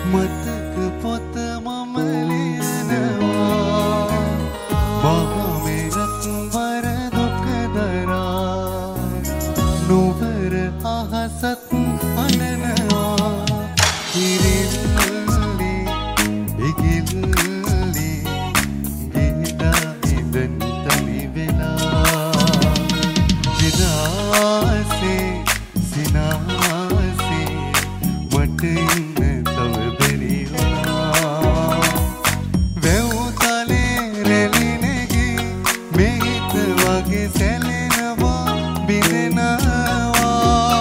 මතක පොත මම ලියනවා මහමෙරක් වර දුක දරා නුවර අහසත් අනනවා ඉරිල්ලි ඉගිල්ලි ගිහිලා ඉඳන් තනි වෙලා විනාසේ සිනාසේ මට ඉන්න තව බැරි වුණා වැව්තලේ රැලි නැගි මෙහිත වගේ සැලෙනවා බිඳෙනවා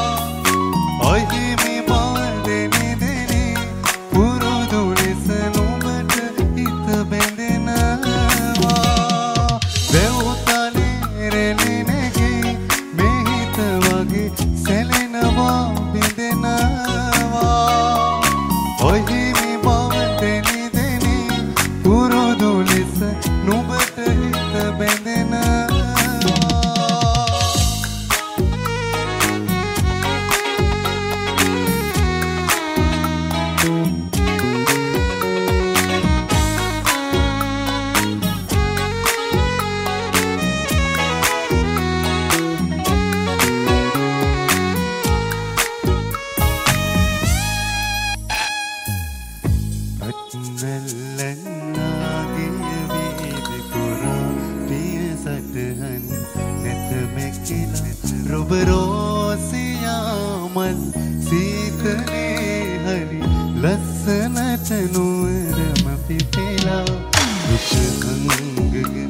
ඔහිමි මාදෙනි දෙනි පුරුදු ලෙස නුඹට හිත බැඳෙනවා වැව්තලේ රැලි නැගි මෙහිත වගේ සැලෙනවා බිඳෙනවා ඔහිමි මාදෙනි දෙනි පුරුදු ලෙස නුඹට හිත බැඳෙනවා අත්නල්ලන්නාගේ වීද පුරා පිය සටහන් නැත මැකිලා රොබ රෝසියාමල් සීතලේ හරි ලස්සනට නුවරම පිපිලා දුක අංගක